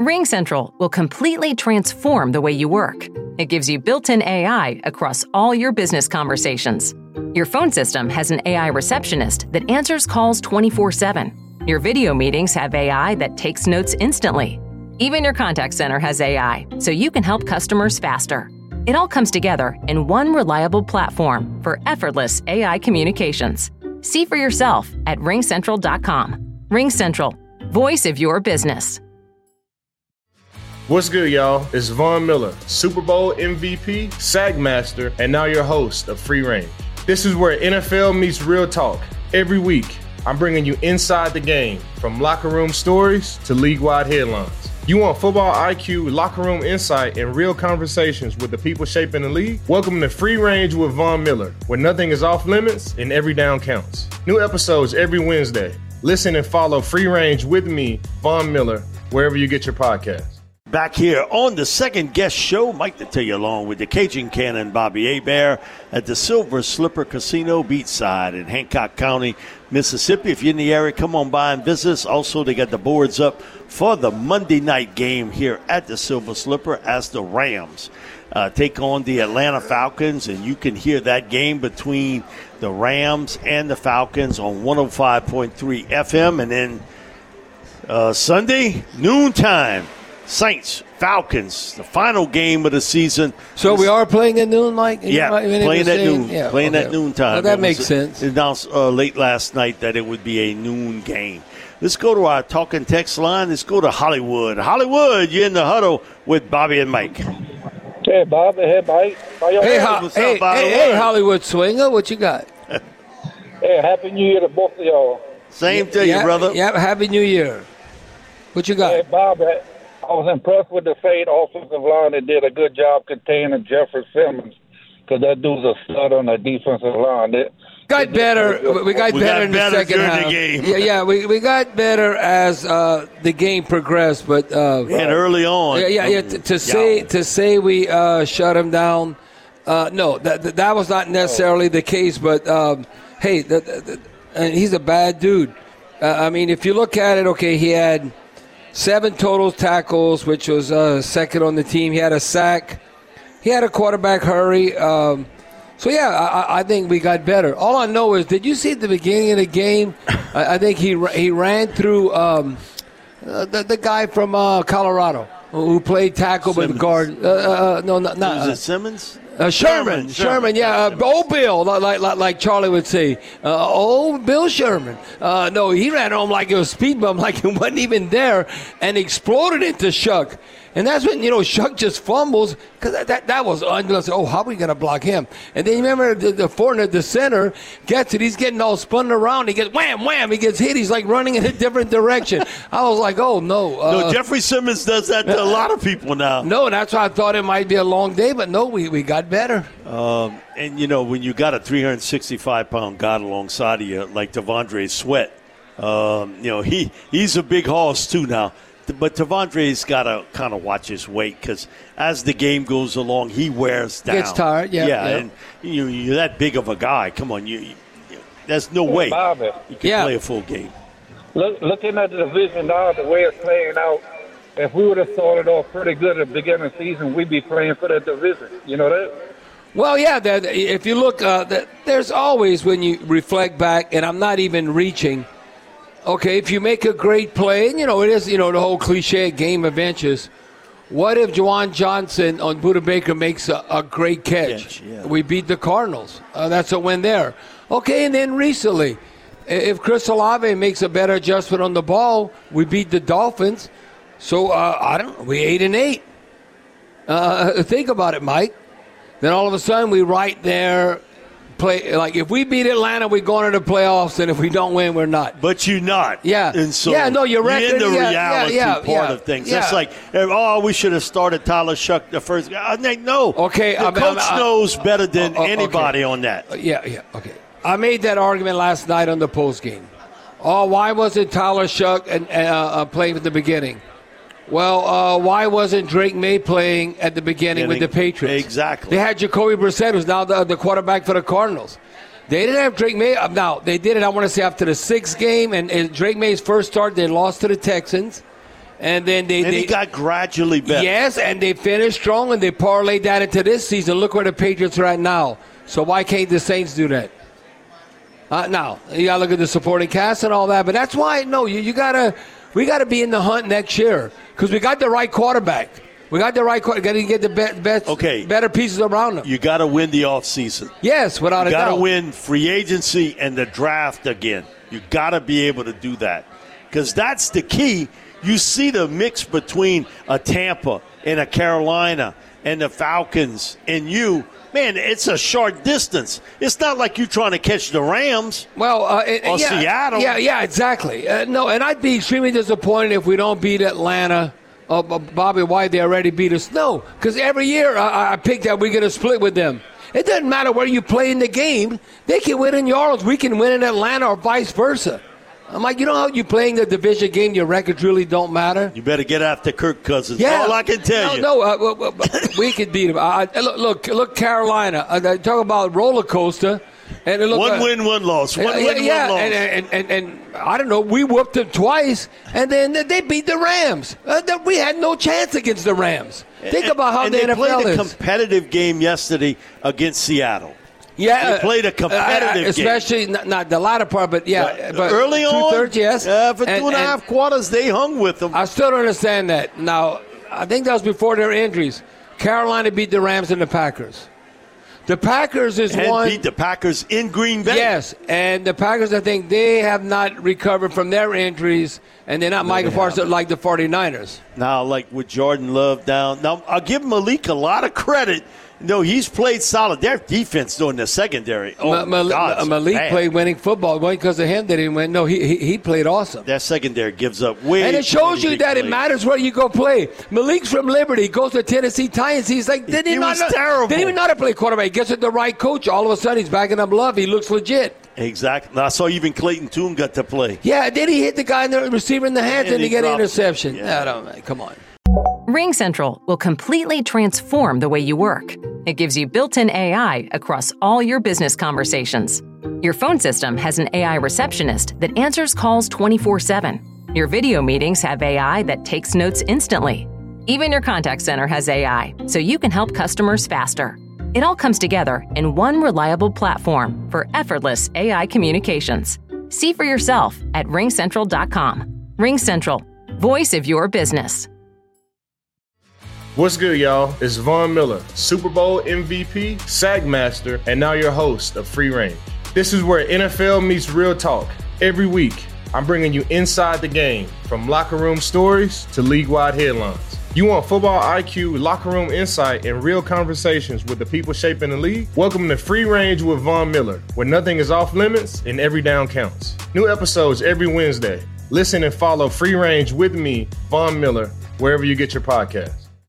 RingCentral will completely transform the way you work. It gives you built-in AI across all your business conversations. Your phone system has an AI receptionist that answers calls 24/7. Your video meetings have AI that takes notes instantly. Even your contact center has AI, so you can help customers faster. It all comes together in one reliable platform for effortless AI communications. See for yourself at ringcentral.com. RingCentral, voice of your business. What's good, y'all? It's Von Miller, Super Bowl MVP, SAG Master, and now your host of Free Range. This is where NFL meets real talk. Every week, I'm bringing you inside the game, from locker room stories to league-wide headlines. You want football IQ, locker room insight, and real conversations with the people shaping the league? Welcome to Free Range with Von Miller, where nothing is off limits and every down counts. New episodes every Wednesday. Listen and follow Free Range with me, Von Miller, wherever you get your podcasts. Back here on the second guest show, Mike Detillier along with the Cajun Cannon Bobby Hebert at the Silver Slipper Casino Beachside in Hancock County, Mississippi. If you're in the area, come on by and visit us. Also, they got the boards up for the Monday night game here at the Silver Slipper as the Rams take on the Atlanta Falcons, and you can hear that game between the Rams and the Falcons on 105.3 FM, and then Sunday, noontime, Saints, Falcons, the final game of the season. So we are playing at noon, Mike? Yeah, playing at noon. Yeah, playing at noontime. Well, that makes sense. It announced late last night that it would be a noon game. Let's go to our talking text line. Let's go to Hollywood. Hollywood, you're in the huddle with Bobby and Mike. Hey, Bobby. Hey, Mike. Hey, Hollywood Swinger, what you got? Hey, Happy New Year to both of y'all. Same to you, brother. Yeah, Happy New Year. What you got? Hey, Bobby. I was impressed with the Fade offensive line. They did a good job containing Jeffrey Simmons because that dude's a stud on the defensive line. We got better in the second half. We got better as the game progressed, but and early on. To say we shut him down, no, that was not necessarily the case. But hey, and he's a bad dude. I mean, if you look at it, okay, he had 7 total tackles, which was second on the team. He had a sack. He had a quarterback hurry. I think we got better. All I know is, did you see at the beginning of the game, I think he ran through the guy from Colorado who played tackle with guard. Was it Simmons? Sherman, old Bill, like Charlie would say, old Bill Sherman. No, he ran home like it was a speed bump, like it wasn't even there, and exploded into Shuck. And that's when, Shuck just fumbles, because that was unless, how are we going to block him? And then you remember the Fortner, the center, gets it. He's getting all spun around. He gets wham, wham. He gets hit. He's like running in a different direction. I was like, oh, no. No, Jeffrey Simmons does that to a lot of people now. No, that's why I thought it might be a long day, but no, we got better. And, when you got a 365-pound guy alongside of you, like T'Vondre Sweat, he's a big horse, too, now. But T'Vondre's got to kind of watch his weight, because as the game goes along, he wears down. Gets tired, yeah. And you're that big of a guy. Come on, there's no way you can play a full game. Looking at the division now, the way it's playing out, if we would have started off pretty good at the beginning of the season, we'd be playing for the division. You know that? Well, yeah, if you look, there's always, when you reflect back, and I'm not even reaching, okay, if you make a great play, and, it is, the whole cliche game of inches, what if Juwan Johnson on Budda Baker makes a great catch? We beat the Cardinals. That's a win there. Okay, and then recently, if Chris Olave makes a better adjustment on the ball, we beat the Dolphins. So, we 8-8. Think about it, Mike. Then all of a sudden, we right there play. Like, if we beat Atlanta, we go into the playoffs, and if we don't win, we're not. But you're not. Yeah. And so you're in the reality part of things. Yeah. It's like, we should have started Tyler Shuck the first guy. No. Okay. The coach knows better than anybody on that. Okay. I made that argument last night on the post game. Why wasn't Tyler Shuck playing at the beginning? Well, why wasn't Drake May playing at the beginning with the Patriots? Exactly. They had Jacoby Brissett, who's now the quarterback for the Cardinals. They didn't have Drake May. Now, they did it, I want to say, after the 6th game. And Drake May's first start, they lost to the Texans. And then he got gradually better. Yes, and they finished strong, and they parlayed that into this season. Look where the Patriots are at now. So why can't the Saints do that? Now, you got to look at the supporting cast and all that. But that's why, no, we got to be in the hunt next year because we got the right quarterback. We got the right quarterback. Got to get the better pieces around them. You got to win the offseason. Yes, without a doubt. You got to win free agency and the draft again. You got to be able to do that because that's the key. You see the mix between a Tampa and a Carolina and the Falcons and you. Man, it's a short distance. It's not like you're trying to catch the Rams or Seattle. Yeah, exactly. No, and I'd be extremely disappointed if we don't beat Atlanta. Bobby, why they already beat us? No, because every year I pick that we're going to split with them. It doesn't matter where you play in the game. They can win in New Orleans. We can win in Atlanta or vice versa. I'm like, you know how you playing the division game, your records really don't matter? You better get after Kirk Cousins. Yeah. All I can tell you. No, we can beat him. Look, Carolina. Talk about roller coaster. And look, one win, one loss. One win, one loss. And I don't know, we whooped them twice, and then they beat the Rams. We had no chance against the Rams. Think about how the NFL is. And they played a competitive game yesterday against Seattle. Yeah, they played a competitive especially game. Not the latter part, but early on, 2/3, yes. For 2.5 quarters, they hung with them. I still don't understand that. Now, I think that was before their injuries. Carolina beat the Rams and the Packers. The Packers beat the Packers in Green Bay. Yes, and the Packers, I think, they have not recovered from their injuries, and they're not Michael Parsons like the 49ers. Now, like with Jordan Love down. Now, I'll give Malik a lot of credit. No, he's played solid. Their defense, though, in the secondary. Malik played winning football. It wasn't because of him they didn't win. No, he played awesome. Their secondary gives up way. And it shows you that it matters where you go play. Malik's from Liberty. Goes to Tennessee Titans. He's like, he was terrible. Didn't even know how to play quarterback. He gets with the right coach. All of a sudden, he's backing up Love. He looks legit. Exactly. I saw even Clayton Tune got to play. Yeah, then he hit the guy in the receiver in the hands and he get an interception. Yeah. Come on. RingCentral will completely transform the way you work. It gives you built-in AI across all your business conversations. Your phone system has an AI receptionist that answers calls 24/7. Your video meetings have AI that takes notes instantly. Even your contact center has AI, so you can help customers faster. It all comes together in one reliable platform for effortless AI communications. See for yourself at RingCentral.com. RingCentral, voice of your business. What's good, y'all? It's Von Miller, Super Bowl MVP, SAG Master, and now your host of Free Range. This is where NFL meets real talk. Every week, I'm bringing you inside the game, from locker room stories to league-wide headlines. You want football IQ, locker room insight, and real conversations with the people shaping the league? Welcome to Free Range with Von Miller, where nothing is off limits and every down counts. New episodes every Wednesday. Listen and follow Free Range with me, Von Miller, wherever you get your podcasts.